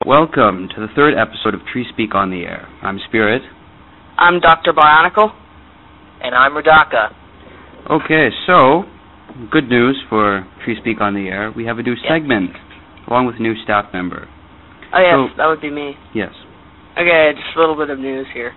Welcome to the third episode of Tree Speak on the Air. I'm Spirit. I'm Dr. Bionicle. And I'm Radaka. Okay, so, good news for Tree Speak on the Air. We have a new segment, along with a new staff member. Oh, yes, that would be me. Yes. Okay, just a little bit of news here.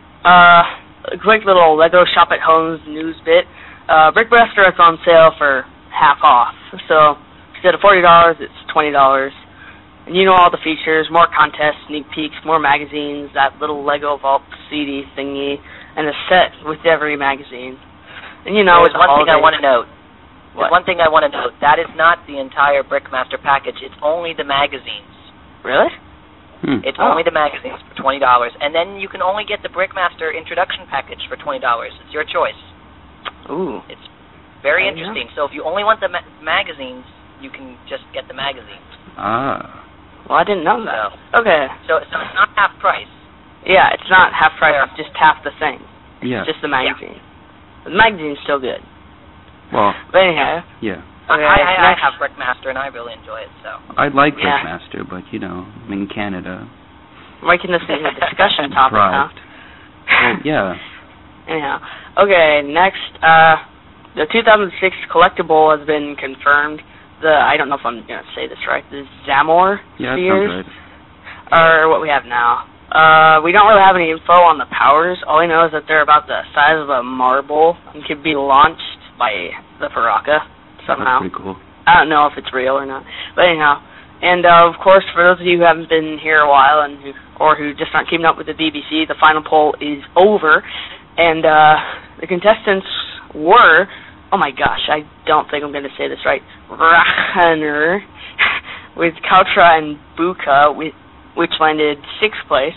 A quick little Lego Shop at Home's news bit. Brickbuster is on sale for half off. So, instead of $40, it's $20. And you know all the features, more contests, sneak peeks, more magazines, that little Lego Vault CD thingy, and a set with every magazine. And you know, there's one thing I want to note. What? There's one thing I want to note. That is not the entire Brickmaster package. It's only the magazines. Really? It's only the magazines for $20. And then you can only get the Brickmaster introduction package for $20. It's your choice. Ooh. It's very interesting. So if you only want the magazines, you can just get the magazines. Ah. Well, I didn't know that. Okay. So it's not half price. Yeah, it's not half price. It's just half the thing. Yeah. It's just the magazine. Yeah. The magazine's still good. Well. But anyhow. Yeah. Okay, I have Brickmaster, and I really enjoy it, so. I like Brickmaster, but, you know, I'm in Canada. Making this into a discussion topic, huh? Well, yeah. Anyhow. Okay, next, the 2006 collectible has been confirmed. I don't know if I'm going to say this right, the Zamor spheres are what we have now. We don't really have any info on the powers. All we know is that they're about the size of a marble and could be launched by the Baraka somehow. That's pretty cool. I don't know if it's real or not. But anyhow, and of course, for those of you who haven't been here a while and who just aren't keeping up with the BBC, the final poll is over, and the contestants were, oh my gosh, I don't think I'm going to say this right, Rachaner with Kautra and Buka, which landed 6th place,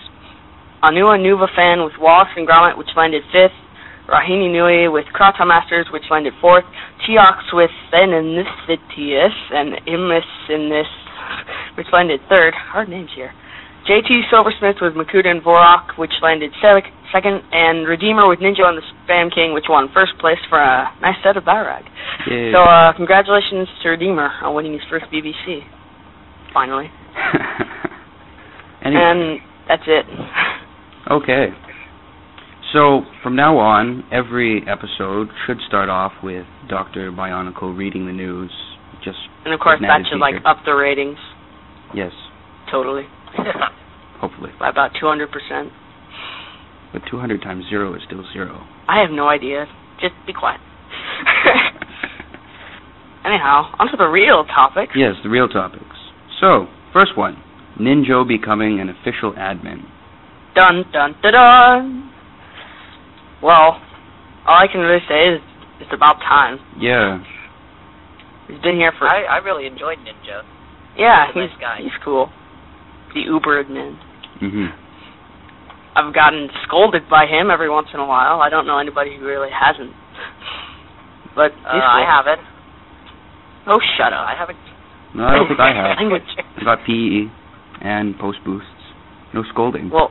Anua Nuvafan with Wallace and Gromit, which landed 5th, Rahini Nui with Krata Masters, which landed 4th, Teox with Thenanithitius and Imisinis, which landed 3rd. Hard names here. JT Silversmith with Makuta and Vorok, which landed 2nd, and Redeemer with Ninja and the Spam King, which won 1st place for a nice set of Balrog. Yay. So, congratulations to Redeemer on winning his first BBC. Finally. Anyway. And that's it. Okay. So, from now on, every episode should start off with Dr. Bionicle reading the news. And of course, that should, up the ratings. Yes. Totally. Hopefully. By about 200%. But 200 times 0 is still 0. I have no idea. Just be quiet. Anyhow, on to the real topics. Yes, the real topics. So, first one. Ninjo becoming an official admin. Dun, dun, dun, dun. Well, all I can really say is it's about time. Yeah. He's been here for... I really enjoyed Ninja. Yeah, he's a nice guy. He's cool. The Uber admin. Mm-hmm. I've gotten scolded by him every once in a while. I don't know anybody who really hasn't. But he's cool. I haven't. Oh, shut up. I haven't. No, I don't think I have. Language. I got PE and post boosts. No scolding. Well,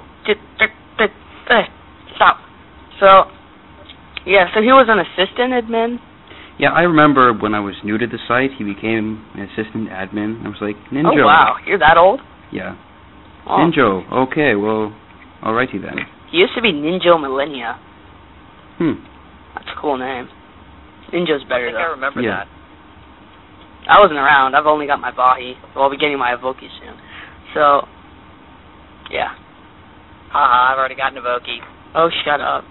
stop. So, yeah, so he was an assistant admin. Yeah, I remember when I was new to the site, he became an assistant admin. I was like, Ninjo. Oh, wow. You're that old? Yeah. Oh. Ninjo. Okay, well, alrighty then. He used to be Ninjo Millennia. That's a cool name. Ninjo's better, I think I remember that. I wasn't around. I've only got my Bahi. Well, I'll be getting my Evoki soon. So, yeah. Haha, I've already gotten Evoki. Oh, shut up.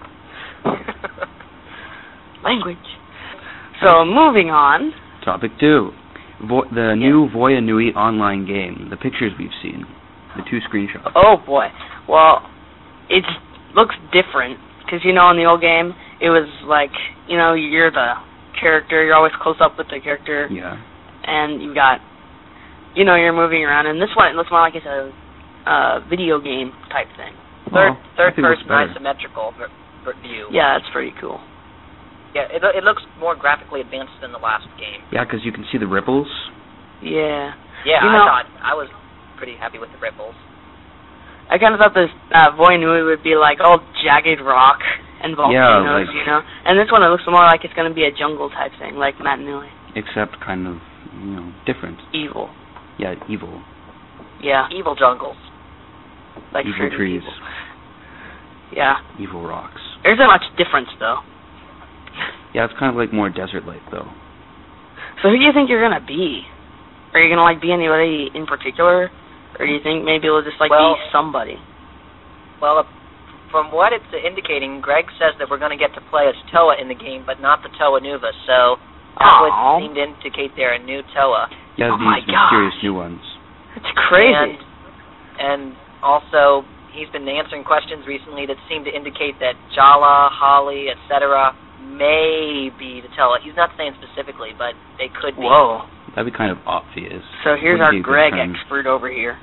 Language. So, moving on. Topic 2. The new Voya Nui online game. The pictures we've seen. The 2 screenshots. Oh, boy. Well, it looks different. Because, in the old game, it was like, you're the character. You're always close up with the character. Yeah. And you've got, you're moving around. And this one, it looks more like it's a video game type thing. Third person isometrical view. Yeah, that's pretty cool. Yeah, it looks more graphically advanced than the last game. Yeah, because you can see the ripples. Yeah. Yeah, I was pretty happy with the ripples. I kind of thought this Voya Nui would be like all jagged rock and volcanoes, And this one, it looks more like it's going to be a jungle type thing, like Matt Nui. Except kind of, different. Evil. Yeah, evil. Yeah. Evil jungles. Like evil trees. Evil. Yeah. Evil rocks. There's not much difference, though. Yeah, it's kind of like more desert-like, though. So who do you think you're going to be? Are you going to, like, be anybody in particular? Or do you think maybe it'll just, like, be somebody? Well, from what it's indicating, Greg says that we're going to get to play as Toa in the game, but not the Toa Nuva, so that would seem to indicate they're a new Toa. Yeah, these mysterious new ones. That's crazy. And also, he's been answering questions recently that seem to indicate that Jala, Holly, etc. may be the Toa. He's not saying specifically, but they could be. Whoa. That'd be kind of obvious. So here's our Greg expert over here.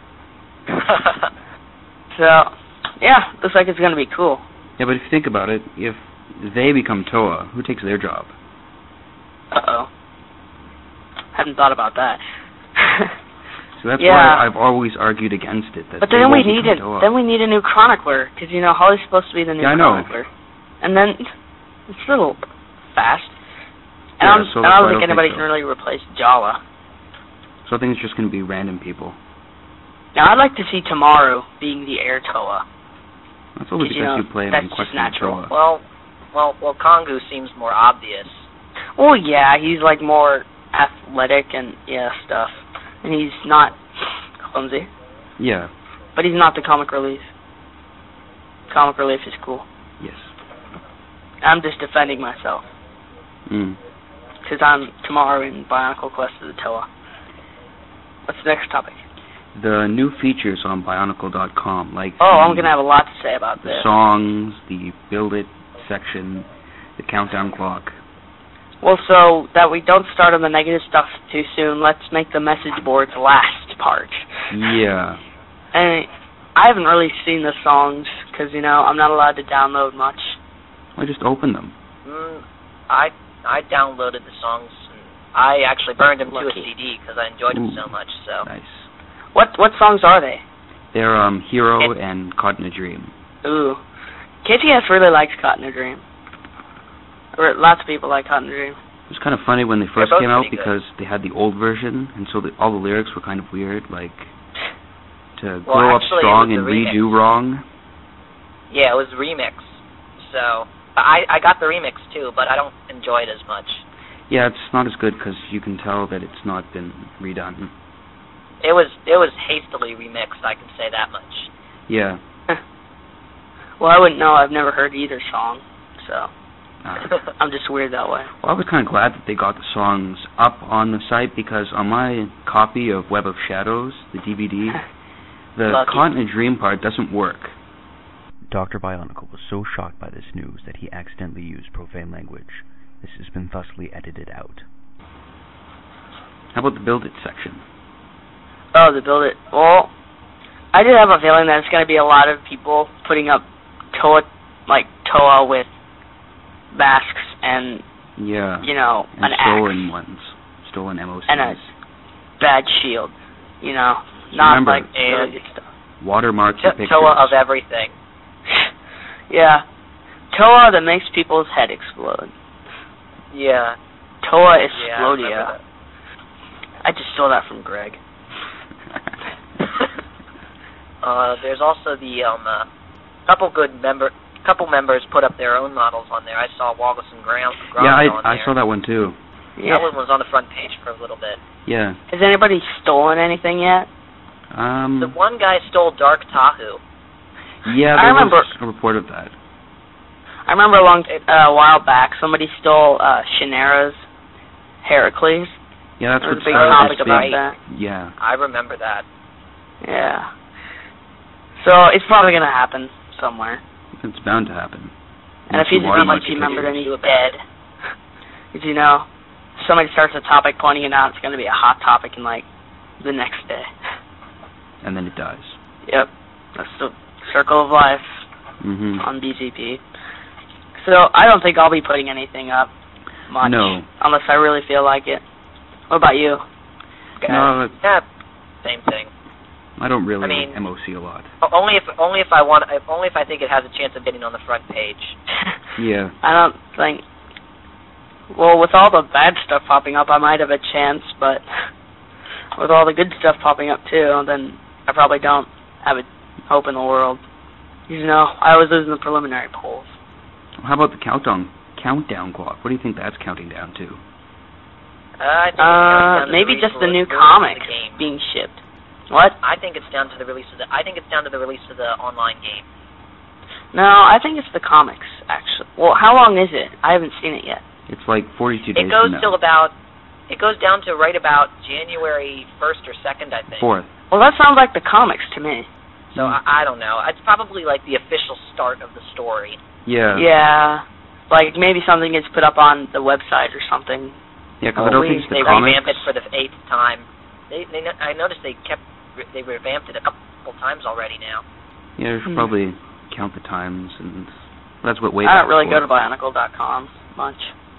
So, yeah, looks like it's going to be cool. Yeah, but if you think about it, if they become Toa, who takes their job? Uh-oh. Hadn't thought about that. So that's why I've always argued against it. That but then we need a new chronicler, because, you know, Holly's supposed to be the new chronicler. And then it's a little fast. And I don't think anybody can really replace Jala. So I think it's just going to be random people. Now, I'd like to see Tamaru being the Air Toa. That's only because you play him in Quest of Toa. Well, Kongu seems more obvious. Well, yeah, he's like more athletic and stuff, and he's not clumsy. Yeah. But he's not the comic relief. Comic relief is cool. Yes. I'm just defending myself. Because I'm Tamaru in Bionicle Quest of the Toa. What's the next topic? The new features on Bionicle.com, like I'm going to have a lot to say about this. The songs, the Build It section, the countdown clock. Well, so that we don't start on the negative stuff too soon, let's make the message boards last part. Yeah. And I haven't really seen the songs, because, you know, I'm not allowed to download much. I just opened them. I downloaded the songs, and I actually burned them to a CD, because I enjoyed them so much, so... Nice. What songs are they? They're Hero and Caught in a Dream. Ooh. KTS really likes Caught in a Dream. Or lots of people like Caught in a Dream. It was kind of funny when they first came out because they had the old version, and so all the lyrics were kind of weird, like to grow up strong and redo wrong. Yeah, it was remix. So I got the remix too, but I don't enjoy it as much. Yeah, it's not as good because you can tell that it's not been redone. It was hastily remixed, I can say that much. Yeah. Well, I wouldn't know. I've never heard either song, so I'm just weird that way. Well, I was kind of glad that they got the songs up on the site because on my copy of Web of Shadows, the DVD, the Caught in a Dream part doesn't work. Dr. Bionicle was so shocked by this news that he accidentally used profane language. This has been thusly edited out. How about the Build It section? Oh, the Build It. Well, I did have a feeling that it's going to be a lot of people putting up Toa with masks and, you know, and an stolen axe. ones. Stolen MOCs. And a bad shield, you know. Not remember, like really good stuff. Watermark your pictures. Toa of everything. Yeah. Toa that makes people's head explode. Yeah. Toa Explodia. Yeah, I just stole that from Greg. There's also the couple members put up their own models on there. I saw Wallace and Graham on there. I saw that one too. Yeah. That one was on the front page for a little bit. Yeah. Has anybody stolen anything yet? The one guy stole Dark Tahu. Yeah, there was a report of that. I remember a while back somebody stole Shinera's Heracles. Yeah, that's what's big topic about that. Yeah. I remember that. Yeah. So it's probably going to happen somewhere. It's bound to happen. And if he's a BBC member, then he's dead. Because, you know, somebody starts a topic pointing it out, it's going to be a hot topic in, like, the next day. And then it dies. Yep. That's the circle of life on BZP. So I don't think I'll be putting anything up much. No. Unless I really feel like it. What about you? No, yeah, same thing. I don't really MOC a lot. Only if I think it has a chance of getting on the front page. Yeah. I don't think. Well, with all the bad stuff popping up, I might have a chance, but with all the good stuff popping up too, then I probably don't have a hope in the world. You know, I always lose in the preliminary polls. How about the countdown clock? What do you think that's counting down to? I think maybe just the new comics being shipped. What? I think it's down to the release of the online game. No, I think it's the comics, actually. Well, how long is it? I haven't seen it yet. It's like 42 days. It goes down to right about January 1st or 2nd, I think. 4th. Well, that sounds like the comics to me. So I don't know. It's probably like the official start of the story. Yeah. Yeah. Like maybe something gets put up on the website or something. Yeah, because I don't think they revamped it for the 8th time. I noticed they revamped it a couple times already now. Yeah, you should probably count the times, and that's what I don't really go to Bionicle.com much.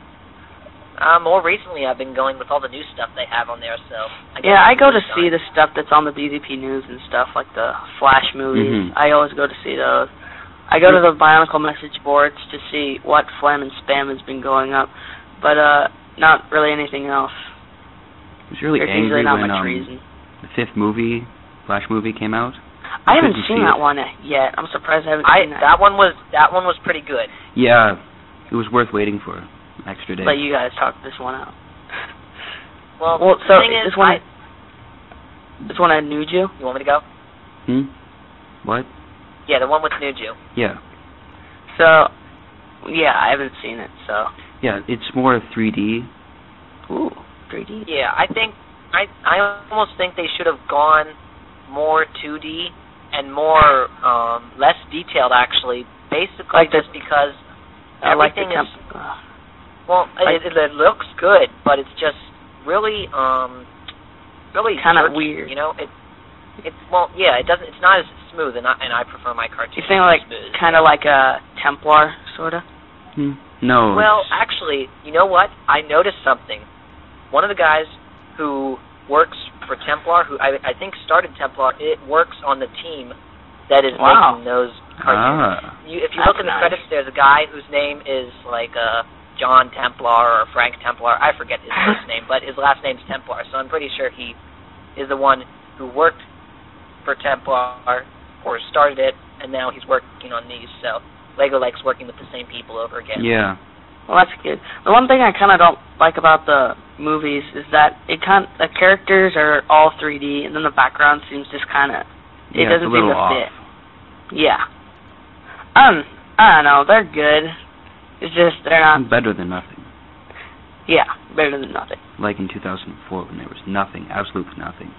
More recently, I've been going with all the new stuff they have on there. So I go to see the stuff that's on the BZP News and stuff, like the Flash movies. I always go to see those. I go to the Bionicle message boards to see what flam and spam has been going up, but not really anything else. I was really There's angry not when much reason. The 5th Flash movie came out. I haven't seen that one yet. I'm surprised I haven't seen that. That one was pretty good. Yeah, it was worth waiting for an extra day. But you guys talked this one out. Well so this one had Nuju? You want me to go? What? Yeah, the one with Nuju. Yeah. So, yeah, I haven't seen it, so. Yeah, it's more 3D. Ooh, 3D? Yeah, I almost think they should have gone more 2D and more, less detailed, actually. Basically, like just because everything is... Well, it looks good, but it's just really kind of weird. You know, it's not as smooth, and I prefer my cartoons. You think like kind of like a Templar, sort of? No. Well, actually, you know what? I noticed something. One of the guys who works for Templar, who I think started Templar, it works on the team that is making those cartoons. If you look in the credits, there's a guy whose name is like John Templar or Frank Templar. I forget his first name, but his last name's Templar, so I'm pretty sure he is the one who worked for Templar or started it, and now he's working on these. So Lego likes working with the same people over again. Yeah. Well, that's good. The one thing I kind of don't like about the movies is that the characters are all 3D, and then the background seems just kind of it doesn't seem to fit. Yeah. I don't know. They're good. It's just they're not better than nothing. Yeah, better than nothing. Like in 2004 when there was nothing, absolutely nothing.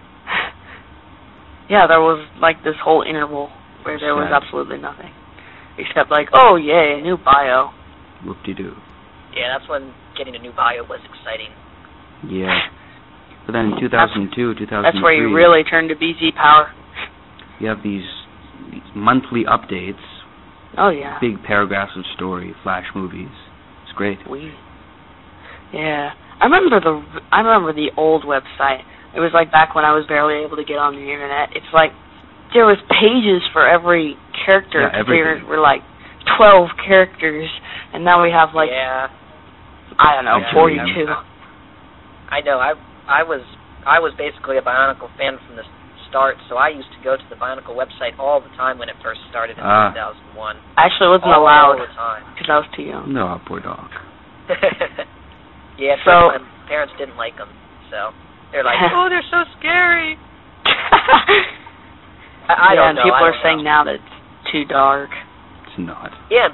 Yeah, there was like this whole interval where there was absolutely nothing. Except like, oh yay, a new bio. Whoop-de-doo. Yeah, that's when getting a new bio was exciting. Yeah. But then in 2002, 2003... That's where you really turned to BZ Power. You have these monthly updates. Oh, yeah. Big paragraphs of story, Flash movies. It's great. Yeah. I remember the old website. It was like back when I was barely able to get on the internet. It's like there was pages for every character. Yeah, everything. There were like 12 characters, and now we have like I don't know, 42. I know. I was basically a Bionicle fan from the start, so I used to go to the Bionicle website all the time when it first started in 2001. I actually wasn't allowed all the time because I was too young. No, poor dog. Yeah, so my parents didn't like them, so they're like, oh, they're so scary. I don't know. People are saying now that it's too dark. It's not. Yeah,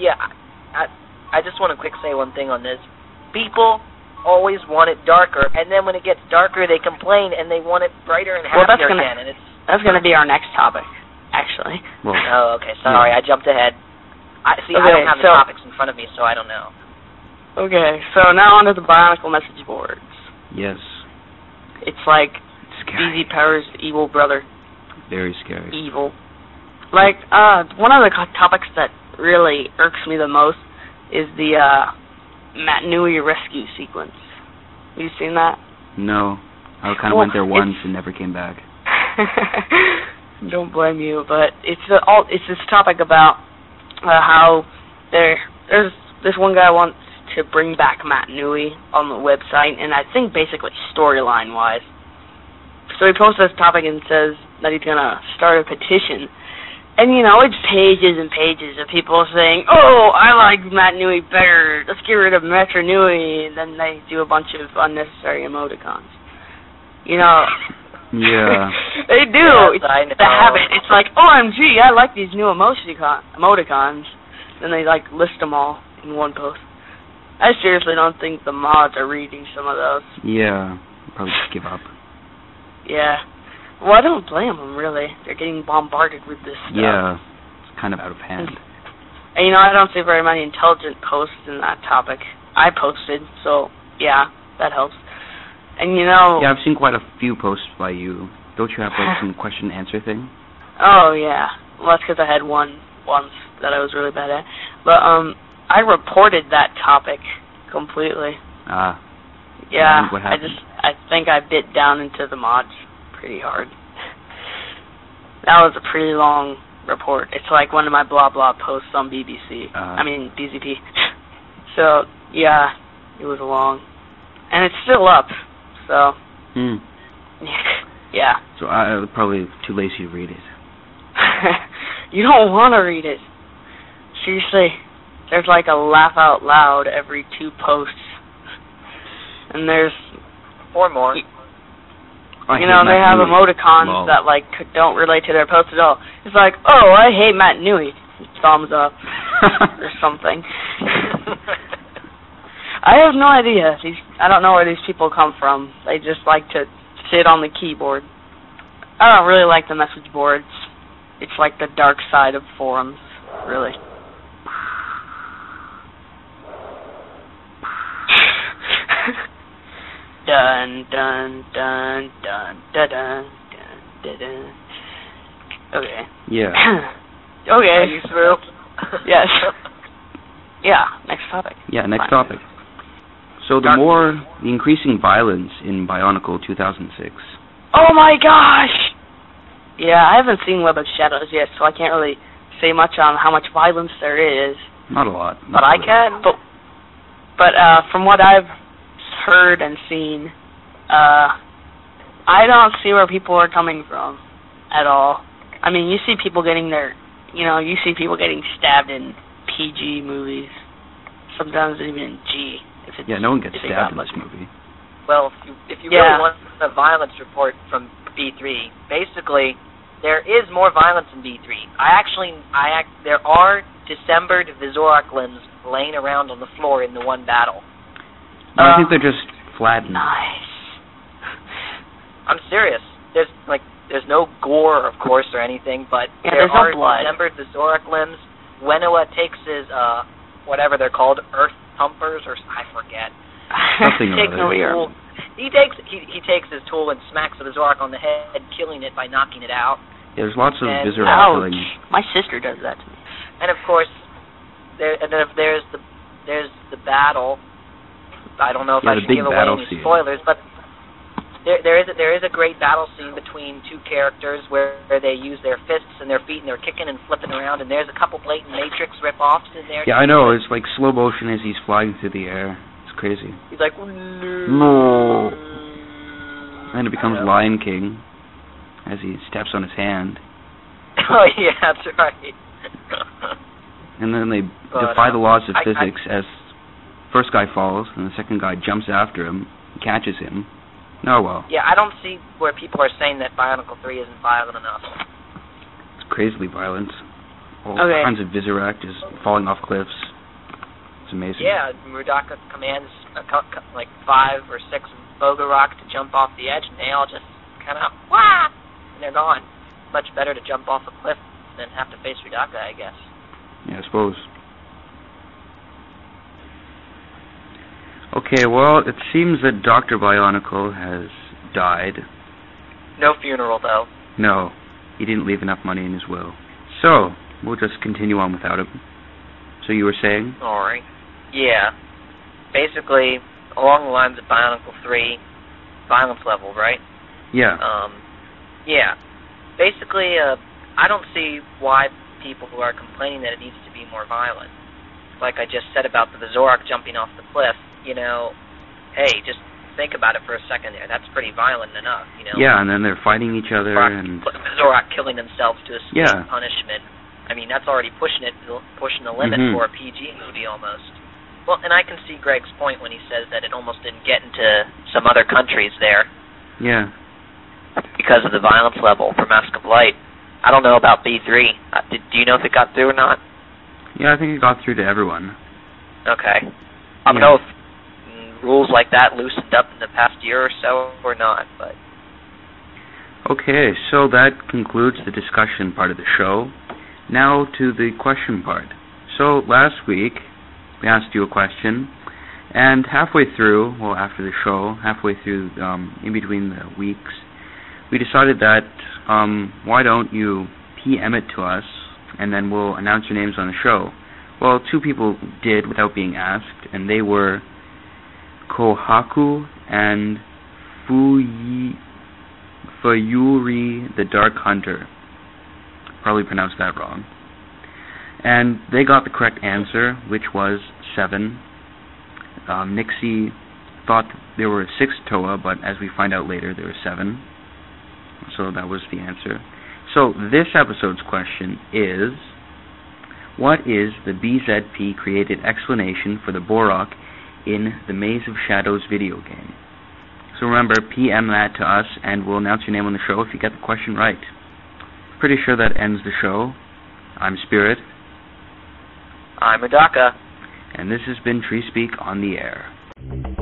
I just want to quick say one thing on this. People always want it darker, and then when it gets darker, they complain, and they want it brighter and happier again. And that's going to be our next topic, actually. Well, oh, okay. Sorry, I jumped ahead. I don't have the topics in front of me, so I don't know. Okay, so now onto the Bionicle message boards. Yes. It's like scary. BZ Power's evil brother. Very scary. Evil. Like, one of the topics that really irks me the most is the Matt Newey rescue sequence. Have you seen that? No. I kind of went there once and never came back. Don't blame you, but it's this topic about how there's this one guy wants to bring back Matt Newey on the website, and I think basically storyline-wise. So he posts this topic and says, that he's gonna start a petition. And, it's pages and pages of people saying, oh, I like Matt Newey better, let's get rid of Metro Newey, and then they do a bunch of unnecessary emoticons. Yeah. They do. Yes, I know. The habit. It's like, OMG, I like these new emoticons. Then they, list them all in one post. I seriously don't think the mods are reading some of those. Yeah, probably just give up. Yeah. Well, I don't blame them, really. They're getting bombarded with this stuff. Yeah, it's kind of out of hand. And, I don't see very many intelligent posts in that topic. I posted, so, yeah, that helps. And, Yeah, I've seen quite a few posts by you. Don't you have, some question-answer thing? Oh, yeah. Well, that's because I had one once that I was really bad at. But, I reported that topic completely. Yeah, what happened? I think I bit down into the mods pretty hard. That was a pretty long report. It's like one of my blah blah posts on BBC. BZP. So, yeah, it was long. And it's still up, so. Yeah. So I was probably too lazy to read it. You don't want to read it. Seriously, there's a laugh out loud every 2 posts. And there's... Or more. They have emoticons that, don't relate to their post at all. It's like, oh, I hate Matt Newey. Thumbs up. Or something. I have no idea. I don't know where these people come from. They just like to sit on the keyboard. I don't really like the message boards. It's like the dark side of forums, really. Dun dun dun dun dun dun dun dun. Okay. Yeah. Okay. Are you through? Yes. Yeah. Next topic. Yeah. Next topic. So the increasing violence in Bionicle 2006. Oh my gosh! Yeah, I haven't seen Web of Shadows yet, so I can't really say much on how much violence there is. Not a lot. But I can. But from what I've heard and seen, I don't see where people are coming from at all. I mean, you see people getting stabbed in PG movies. Sometimes even in G. No one gets stabbed in this movie. Well, if you really want a violence report from B3, basically, there is more violence in B3. There are dismembered Visorak limbs laying around on the floor in the one battle. No, I think they're just flattened. Nice. I'm serious. There's no gore, of course, or anything, but there are dismembered Visorak limbs. Wenoa takes his, whatever they're called, earth thumpers, or I forget. Something He takes his tool and smacks the Visorak on the head, killing it by knocking it out. Yeah, there's lots of Visorak killing. My sister does that to me. And of course, there's the battle. I don't know if I should give away any spoilers, but there is a great battle scene between 2 characters where they use their fists and their feet and they're kicking and flipping around, and there's a couple blatant Matrix rip-offs in there. Yeah, I know. It's like slow motion as he's flying through the air. It's crazy. He's like, no. And it becomes Lion King as he steps on his hand. Oh, yeah, that's right. And then they defy the laws of physics as first guy falls and the second guy jumps after him, catches him. Oh, well. Yeah, I don't see where people are saying that Bionicle 3 isn't violent enough. It's crazily violent. All kinds of Visorak just falling off cliffs. It's amazing. Yeah, Murdoka commands 5 or 6 Bogorok to jump off the edge, and they all just kind of, wah! And they're gone. Much better to jump off a cliff than have to face Murdoka, I guess. Yeah, I suppose. Okay, well, it seems that Dr. Bionicle has died. No funeral, though. No, he didn't leave enough money in his will. So, we'll just continue on without him. So you were saying? Alright. Yeah. Basically, along the lines of Bionicle 3, violence level, right? Yeah. Yeah. Basically, I don't see why people who are complaining that it needs to be more violent. Like I just said about the Visorak jumping off the cliff, hey, just think about it for a second there, that's pretty violent enough, you know. Yeah, and then they're fighting each other and Zorak killing themselves to escape punishment. I mean, that's already pushing the limit for a PG movie almost. Well, and I can see Greg's point when he says that it almost didn't get into some other countries there. Yeah. Because of the violence level for Mask of Light. I don't know about B3. Do you know if it got through or not? Yeah, I think it got through to everyone. Okay. I don't know if rules like that loosened up in the past year or so or not, but... Okay, so that concludes the discussion part of the show. Now to the question part. So last week, we asked you a question, and halfway through, well, after the show, halfway through, in between the weeks, we decided that, why don't you PM it to us, and then we'll announce your names on the show. Well, 2 people did without being asked, and they were Kohaku and Fuyuri the Dark Hunter. Probably pronounced that wrong. And they got the correct answer, which was 7. Nixie thought there were 6 Toa, but as we find out later, there were 7. So that was the answer. So this episode's question is, what is the BZP created explanation for the Borok in the Maze of Shadows video game? So remember, PM that to us, and we'll announce your name on the show if you get the question right. Pretty sure that ends the show. I'm Spirit. I'm Radaka. And this has been Tree Speak on the Air.